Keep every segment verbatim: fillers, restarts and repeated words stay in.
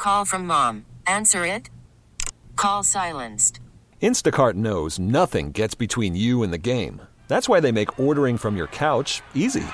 Call from mom. Answer it. Call silenced. Instacart knows nothing gets between you and the game. That's why they make ordering from your couch easy.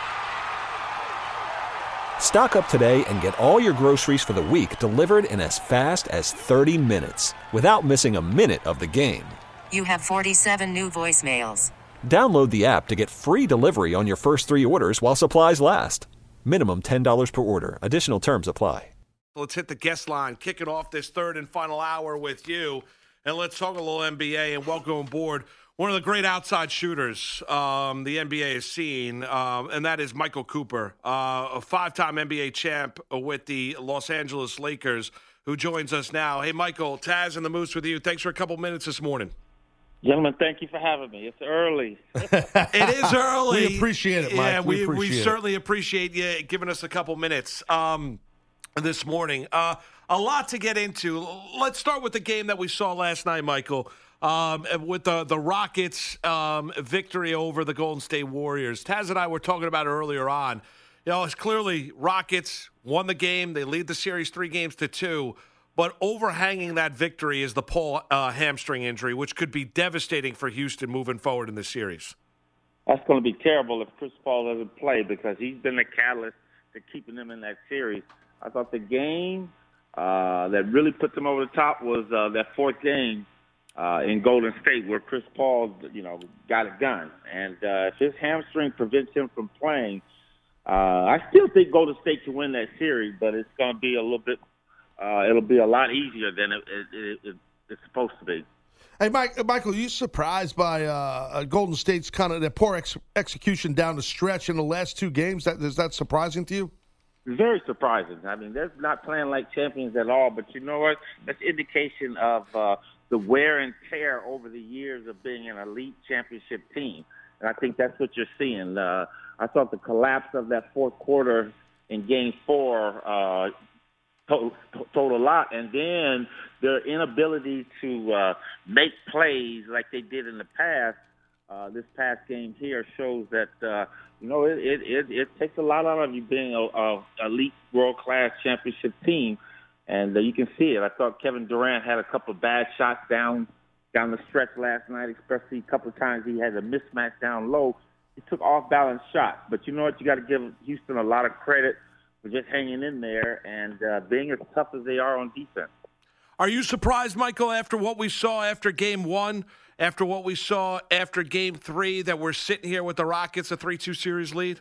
Stock up today and get all your groceries for the week delivered in as fast as thirty minutes without missing a minute of the game. You have forty-seven new voicemails. Download the app to get free delivery on your first three orders while supplies last. Minimum ten dollars per order. Additional terms apply. Let's hit the guest line, kick it off this third and final hour with you, and let's talk a little N B A and welcome aboard one of the great outside shooters um, the N B A has seen, um, and that is Michael Cooper, uh, a five-time N B A champ with the Los Angeles Lakers, who joins us now. Hey, Michael, Taz and the Moose with you. Thanks for a couple minutes this morning. Gentlemen, thank you for having me. It's early. It is early. We appreciate it, Mike. Yeah, we, we, appreciate we it. certainly appreciate you giving us a couple minutes um, this morning. Uh, a lot to get into. Let's start with the game that we saw last night, Michael, um, with the, the Rockets' um, victory over the Golden State Warriors. Taz and I were talking about it earlier on. You know, it's clearly Rockets won the game. They lead the series three games to two. But overhanging that victory is the Paul uh, hamstring injury, which could be devastating for Houston moving forward in this series. That's going to be terrible if Chris Paul doesn't play because he's been the catalyst to keeping them in that series. I thought the game uh, that really put them over the top was uh, that fourth game uh, in Golden State where Chris Paul, you know, got it done. And uh, if his hamstring prevents him from playing, uh, I still think Golden State can win that series, but it's going to be a little bit Uh, it'll be a lot easier than it, it, it, it's supposed to be. Hey, Mike, Michael, are you surprised by uh, Golden State's kind of their poor ex- execution down the stretch in the last two games? That is that surprising to you? Very surprising. I mean, they're not playing like champions at all. But you know what? That's indication of uh, the wear and tear over the years of being an elite championship team. And I think that's what you're seeing. Uh, I thought the collapse of that fourth quarter in Game Four. Uh, Told, told a lot, and then their inability to uh, make plays like they did in the past. Uh, this past game here shows that uh, you know it, it, it, it takes a lot out of you being a, a elite world class championship team, and uh, you can see it. I thought Kevin Durant had a couple of bad shots down down the stretch last night, especially a couple of times he had a mismatch down low. He took off balance shots, but you know what? You got to give Houston a lot of credit for just hanging in there and uh, being as tough as they are on defense. Are you surprised, Michael, after what we saw after Game one, after what we saw after Game three, that we're sitting here with the Rockets, a three two series lead?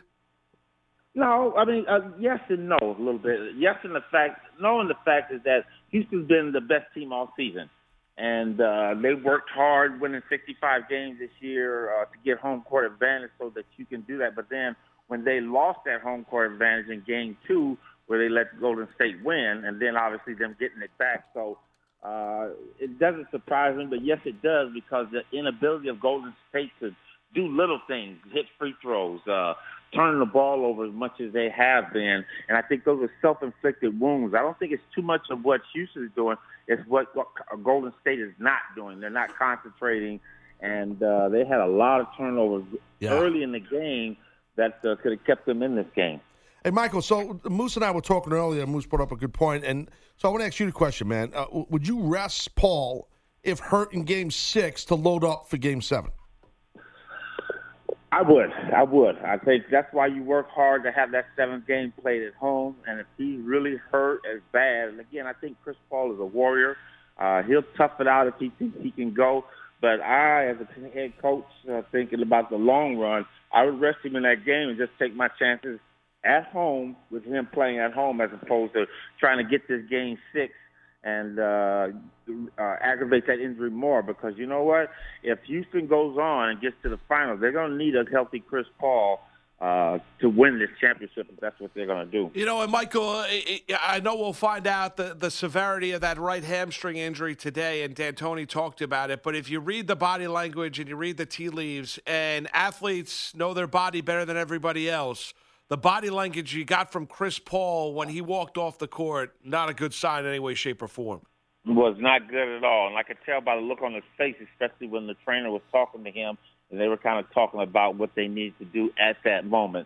No, I mean, uh, yes and no a little bit. Yes in the fact, no in the fact is that Houston's been the best team all season. And uh, they worked hard winning sixty-five games this year uh, to get home court advantage so that you can do that. But then when they lost that home court advantage in Game Two, where they let Golden State win, and then obviously them getting it back. So uh, it doesn't surprise me, but yes, it does because the inability of Golden State to do little things, hit free throws, uh, turning the ball over as much as they have been, and I think those are self-inflicted wounds. I don't think it's too much of what Houston is doing. It's what Golden State is not doing. They're not concentrating, and uh, they had a lot of turnovers yeah. early in the game that uh, could have kept them in this game. Hey, Michael, so Moose and I were talking earlier. Moose brought up a good point. And so I want to ask you the question, man. Uh, would you rest Paul if hurt in Game six to load up for Game seven? I would. I would. I think that's why you work hard to have that seventh game played at home. And if he's really hurt as bad, and again, I think Chris Paul is a warrior. Uh, he'll tough it out if he thinks he can go. But I, as a head coach, uh, thinking about the long run, I would rest him in that game and just take my chances at home with him playing at home as opposed to trying to get this game six and uh, uh, aggravate that injury more. Because you know what? If Houston goes on and gets to the finals, they're going to need a healthy Chris Paul uh, to win this championship if that's what they're going to do. You know, and Michael, I know we'll find out the, the severity of that right hamstring injury today, and D'Antoni talked about it. But if you read the body language and you read the tea leaves, and athletes know their body better than everybody else, the body language you got from Chris Paul when he walked off the court, not a good sign in any way, shape, or form. Was not good at all. And I could tell by the look on his face, especially when the trainer was talking to him, and they were kind of talking about what they needed to do at that moment.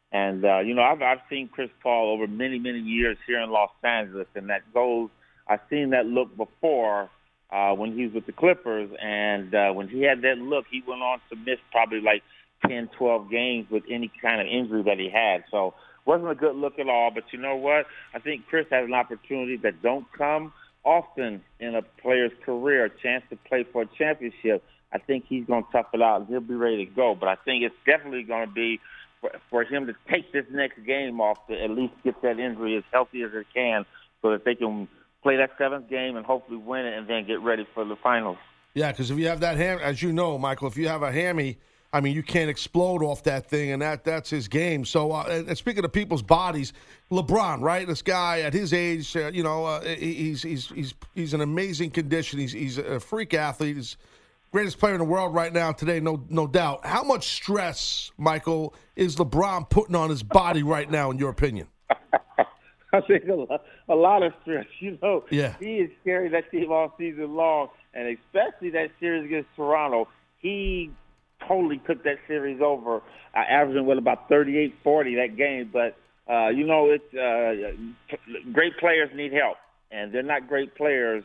And, uh, you know, I've, I've seen Chris Paul over many, many years here in Los Angeles, and that goes, I've seen that look before uh, when he was with the Clippers. And uh, when he had that look, he went on to miss probably like ten, twelve games with any kind of injury that he had. So wasn't a good look at all. But you know what? I think Chris has an opportunity that don't come often in a player's career, a chance to play for a championship. I think he's going to tough it out, and he'll be ready to go. But I think it's definitely going to be for, for him to take this next game off to at least get that injury as healthy as it can so that they can play that seventh game and hopefully win it and then get ready for the finals. Yeah, because if you have that ham, as you know, Michael, if you have a hammy, I mean, you can't explode off that thing, and that that's his game. So, uh, and speaking of people's bodies, LeBron, right? This guy at his age, uh, you know, uh, he's he's he's he's an amazing condition. He's he's a freak athlete. He's greatest player in the world right now today, no no doubt. How much stress, Michael, is LeBron putting on his body right now, in your opinion? I think a lot, a lot of stress. You know, yeah. He has carried that team all season long, and especially that series against Toronto. He totally took that series over, uh, averaging what about thirty-eight forty that game. But uh, you know, it's uh, great players need help, and they're not great players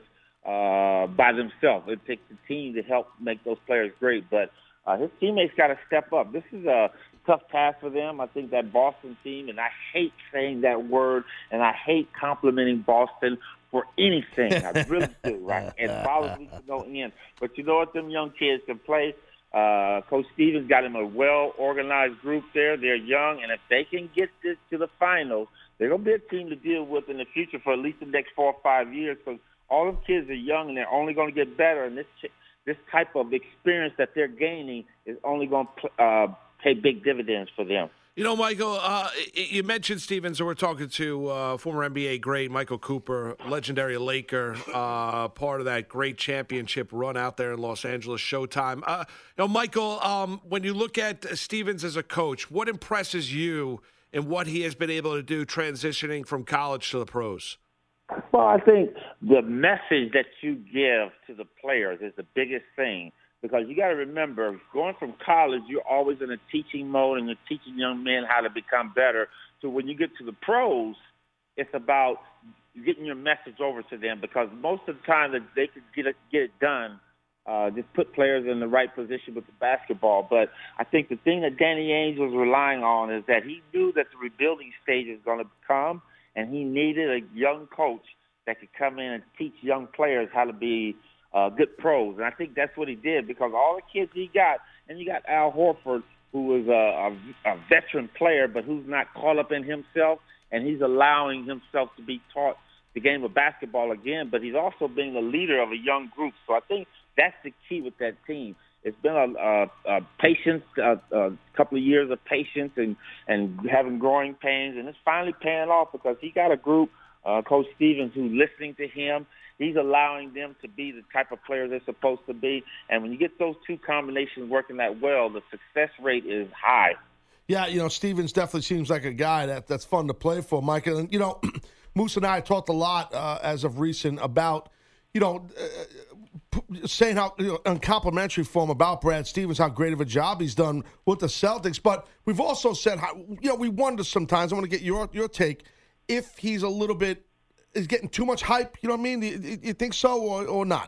uh, by themselves. It takes a team to help make those players great. But uh, his teammates got to step up. This is a tough task for them. I think that Boston team, and I hate saying that word, and I hate complimenting Boston for anything. I really do, right? And bothers me to no end. But you know what? Them young kids can play. Uh, Coach Stevens got him a well-organized group there. They're young, and if they can get this to the finals, they're going to be a team to deal with in the future for at least the next four or five years because all them kids are young, and they're only going to get better. And this this type of experience that they're gaining is only going to uh, pay big dividends for them. You know, Michael, uh, you mentioned Stevens, so we're talking to uh, former N B A great Michael Cooper, legendary Laker, uh, part of that great championship run out there in Los Angeles, Showtime. Uh, you know, Michael, um, when you look at Stevens as a coach, what impresses you in what he has been able to do transitioning from college to the pros? Well, I think the message that you give to the players is the biggest thing. Because you got to remember, going from college, you're always in a teaching mode and you're teaching young men how to become better. So when you get to the pros, it's about getting your message over to them because most of the time that they could get it, get it done, uh, just put players in the right position with the basketball. But I think the thing that Danny Ainge was relying on is that he knew that the rebuilding stage is going to come, and he needed a young coach that could come in and teach young players how to be Uh, good pros, and I think that's what he did because all the kids he got, and you got Al Horford, who is a, a, a veteran player, but who's not caught up in himself, and he's allowing himself to be taught the game of basketball again, but he's also being the leader of a young group. So I think that's the key with that team. It's been a, a, a patience, a, a couple of years of patience and, and having growing pains, and it's finally paying off because he got a group, uh, Coach Stevens, who's listening to him. He's allowing them to be the type of players they're supposed to be. And when you get those two combinations working that well, the success rate is high. Yeah, you know, Stevens definitely seems like a guy that, that's fun to play for, Mike. And, you know, Moose and I talked a lot uh, as of recent about, you know, uh, saying how, you know, in complimentary form about Brad Stevens, how great of a job he's done with the Celtics. But we've also said, how, you know, we wonder sometimes, I want to get your your take, if he's a little bit, is getting too much hype, you know what I mean? You, you think so or, or not?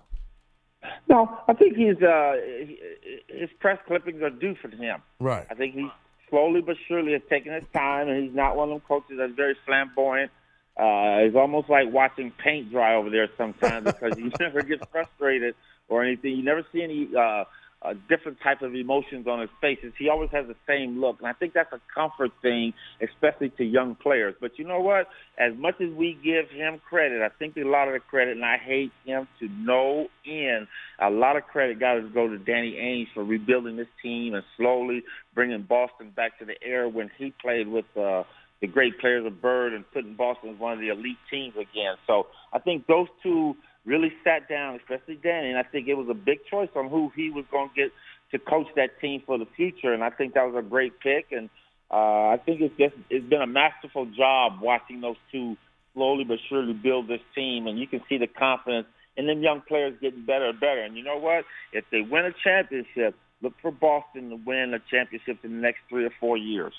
No, I think he's uh, his press clippings are due for him. Right. I think he slowly but surely is taking his time, and he's not one of them coaches that's very flamboyant. Uh, it's almost like watching paint dry over there sometimes because you never get frustrated or anything. You never see any uh, uh, different type of emotions on his faces. He always has the same look, and I think that's a comfort thing, especially to young players. But you know what? As much as we give him credit, I think a lot of the credit, and I hate him to no end, a lot of credit got to go to Danny Ainge for rebuilding this team and slowly bringing Boston back to the era when he played with uh, the great players of Bird and putting Boston as one of the elite teams again. So I think those two really sat down, especially Danny, and I think it was a big choice on who he was going to get to coach that team for the future, and I think that was a great pick, and uh, I think it's just it's been a masterful job watching those two slowly but surely build this team, and you can see the confidence in them young players getting better and better. And you know what? If they win a championship, look for Boston to win a championship in the next three or four years.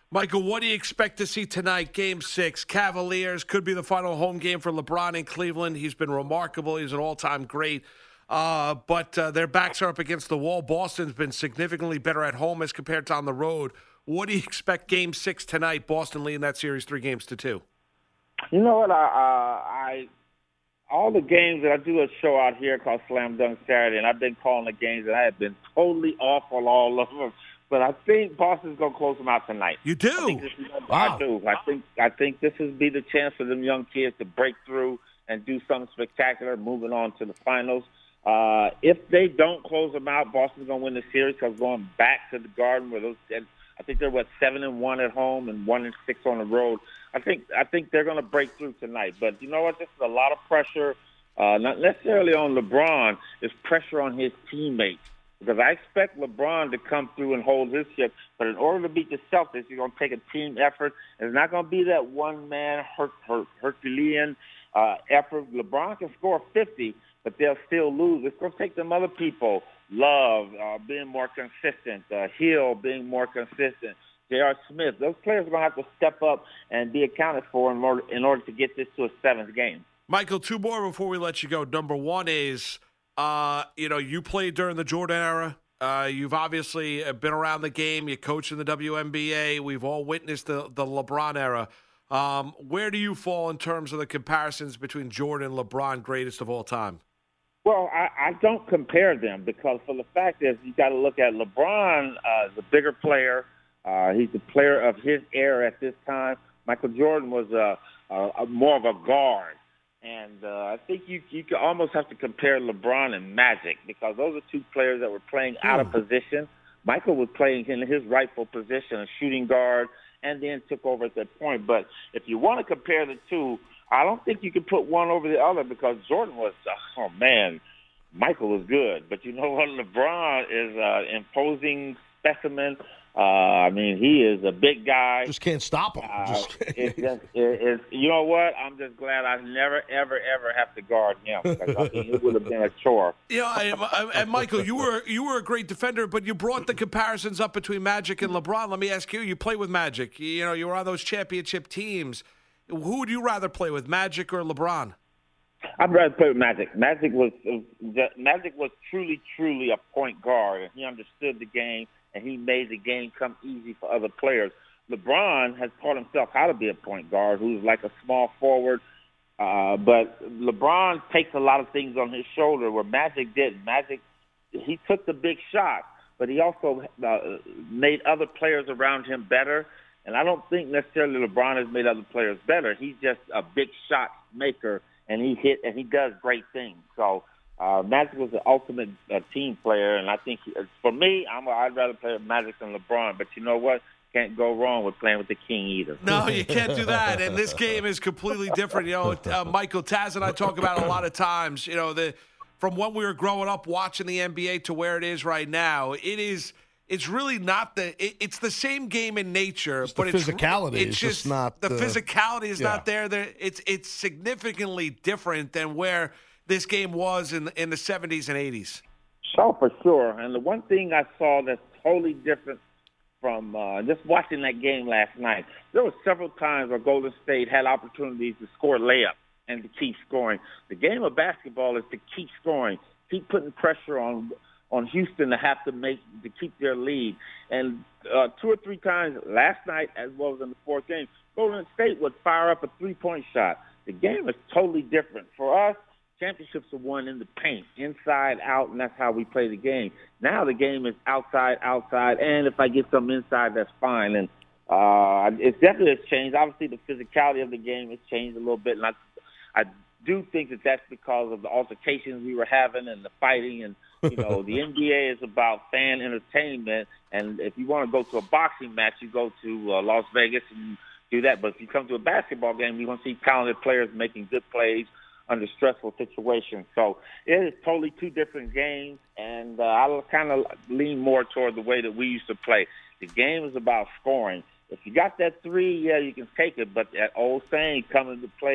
Michael, what do you expect to see tonight? Game six, Cavaliers, could be the final home game for LeBron in Cleveland. He's been remarkable. He's an all-time great. Uh, but uh, their backs are up against the wall. Boston's been significantly better at home as compared to on the road. What do you expect game six tonight? Boston leading that series three games to two. You know what? I, uh, I all the games that I do a show out here called Slam Dunk Saturday, and I've been calling the games, and I have been totally awful all of them. But I think Boston's gonna close them out tonight. You do? I think this is, Wow. I do. I think I think this will be the chance for them young kids to break through and do something spectacular, moving on to the finals. Uh, if they don't close them out, Boston's gonna win the series because going back to the Garden where those, I think they're what seven and one at home and one and six on the road. I think I think they're gonna break through tonight. But you know what? This is a lot of pressure, uh, not necessarily on LeBron. It's pressure on his teammates. Because I expect LeBron to come through and hold his ship, but in order to beat the Celtics, you're going to take a team effort. It's not going to be that one-man her, her, Herculean uh, effort. LeBron can score fifty, but they'll still lose. It's going to take them other people, Love uh, being more consistent, uh, Hill being more consistent, J R. Smith. Those players are going to have to step up and be accounted for in order, in order to get this to a seventh game. Michael, two more before we let you go. Number one is... Uh, you know, you played during the Jordan era. Uh, you've obviously been around the game. You coached in the W N B A. We've all witnessed the, the LeBron era. Um, where do you fall in terms of the comparisons between Jordan and LeBron, greatest of all time? Well, I, I don't compare them because for the fact is you got to look at LeBron uh, as a bigger player. Uh, he's the player of his era at this time. Michael Jordan was a, a, a more of a guard. And uh, I think you you could almost have to compare LeBron and Magic because those are two players that were playing out of position. Michael was playing in his rightful position, a shooting guard, and then took over at that point. But if you want to compare the two, I don't think you can put one over the other because Jordan was, uh, oh, man, Michael was good. But you know what? LeBron is an imposing specimen. Uh, I mean, he is a big guy. Just can't stop him. Uh, Just it's just, it, it's, you know what? I'm just glad I never, ever, ever have to guard him because I think it would have been a chore. Yeah, and, and Michael, you were you were a great defender, but you brought the comparisons up between Magic and LeBron. Let me ask you: you play with Magic. You know, you were on those championship teams. Who would you rather play with, Magic or LeBron? I'd rather play with Magic. Magic was uh, Magic was truly, truly a point guard, and he understood the game. And he made the game come easy for other players. LeBron has taught himself how to be a point guard, who's like a small forward. Uh, but LeBron takes a lot of things on his shoulder where Magic didn't. Magic, he took the big shot, but he also uh, made other players around him better. And I don't think necessarily LeBron has made other players better. He's just a big shot maker, and he hit and he does great things. So. Uh, Magic was the ultimate uh, team player, and I think he, for me, I'm, I'd rather play with Magic than LeBron. But you know what? Can't go wrong with playing with the king either. No, you can't do that. And this game is completely different. You know, uh, Michael, Taz and I talk about it a lot of times. You know, the from when we were growing up watching the N B A to where it is right now, it is. It's really not the. It, it's the same game in nature, It's but the it's physicality It's is just just not the the- physicality is yeah. not there. There, it's it's significantly different than where this game was in in the seventies and eighties. So for sure. And the one thing I saw that's totally different from uh, just watching that game last night, there were several times where Golden State had opportunities to score layup and to keep scoring. The game of basketball is to keep scoring, keep putting pressure on on Houston to have to make to keep their lead. And uh, two or three times last night, as well as in the fourth game, Golden State would fire up a three-point shot. The game is totally different. For us, championships are won in the paint, inside, out, and that's how we play the game. Now the game is outside, outside, and if I get some inside, that's fine. And uh, it definitely has changed. Obviously, the physicality of the game has changed a little bit, and I, I do think that that's because of the altercations we were having and the fighting. And, you know, the N B A is about fan entertainment, and if you want to go to a boxing match, you go to uh, Las Vegas and do that. But if you come to a basketball game, you're going to see talented players making good plays under stressful situations. So it is totally two different games, and uh, I kind of lean more toward the way that we used to play. The game is about scoring. If you got that three, yeah, you can take it, but that old saying, coming to play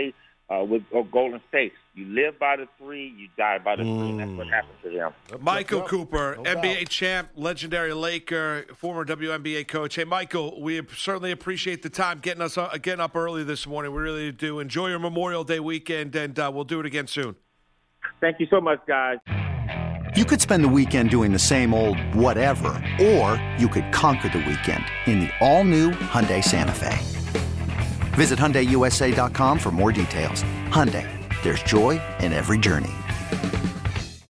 uh, with uh, Golden State. You live by the three, you die by the mm. three, and that's what happened to them. Michael yep, Cooper, no N B A doubt. champ, legendary Laker, former W N B A coach. Hey, Michael, we certainly appreciate the time getting us uh, getting up early this morning. We really do. Enjoy your Memorial Day weekend, and uh, we'll do it again soon. Thank you so much, guys. You could spend the weekend doing the same old whatever, or you could conquer the weekend in the all-new Hyundai Santa Fe. Visit Hyundai U S A dot com for more details. Hyundai, there's joy in every journey.